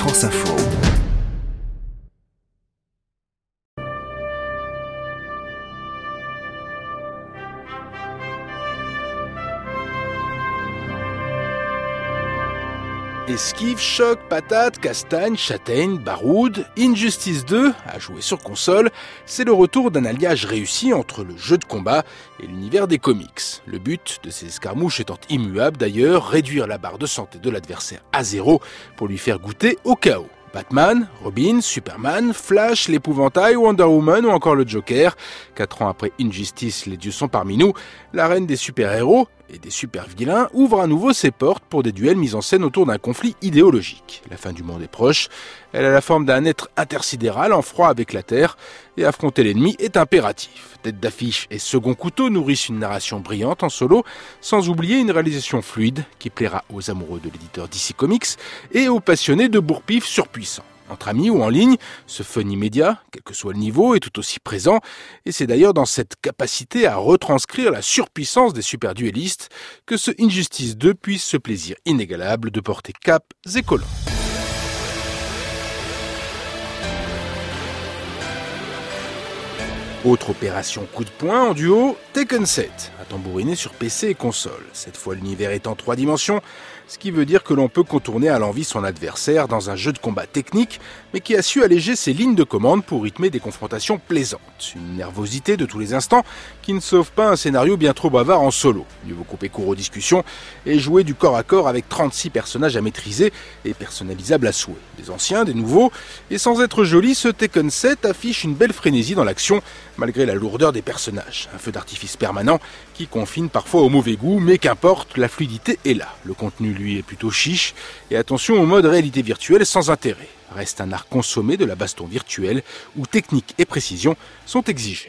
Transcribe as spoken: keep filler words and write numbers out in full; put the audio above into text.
France Info. Esquive, choc, patate, castagne, châtaigne, baroude, Injustice deux, à jouer sur console, c'est le retour d'un alliage réussi entre le jeu de combat et l'univers des comics. Le but de ces escarmouches étant immuable d'ailleurs, réduire la barre de santé de l'adversaire à zéro pour lui faire goûter au chaos. Batman, Robin, Superman, Flash, l'épouvantail, Wonder Woman ou encore le Joker. Quatre ans après Injustice, les dieux sont parmi nous. La reine des super-héros et des super-vilains ouvre à nouveau ses portes pour des duels mis en scène autour d'un conflit idéologique. La fin du monde est proche. Elle a la forme d'un être intersidéral en froid avec la Terre et affronter l'ennemi est impératif. Tête d'affiche et second couteau nourrissent une narration brillante en solo, sans oublier une réalisation fluide qui plaira aux amoureux de l'éditeur D C Comics et aux passionnés de bourre-pif surpuissants. Entre amis ou en ligne, ce fun immédiat, quel que soit le niveau, est tout aussi présent, et c'est d'ailleurs dans cette capacité à retranscrire la surpuissance des super-duellistes que ce Injustice deux puise ce plaisir inégalable de porter capes et collants. Autre opération coup de poing en duo, Tekken sept, à tambouriner sur P C et console. Cette fois l'univers est en trois dimensions, ce qui veut dire que l'on peut contourner à l'envi son adversaire dans un jeu de combat technique, mais qui a su alléger ses lignes de commande pour rythmer des confrontations plaisantes. Une nervosité de tous les instants qui ne sauve pas un scénario bien trop bavard en solo. Mieux vaut couper court aux discussions et jouer du corps à corps avec trente-six personnages à maîtriser et personnalisables à souhait. Des anciens, des nouveaux, et sans être joli, ce Tekken sept affiche une belle frénésie dans l'action, malgré la lourdeur des personnages. Un feu d'artifice permanent qui confine parfois au mauvais goût, mais qu'importe, la fluidité est là. Le contenu, lui, est plutôt chiche, et attention au mode réalité virtuelle sans intérêt. Reste un art consommé de la baston virtuelle, où technique et précision sont exigées.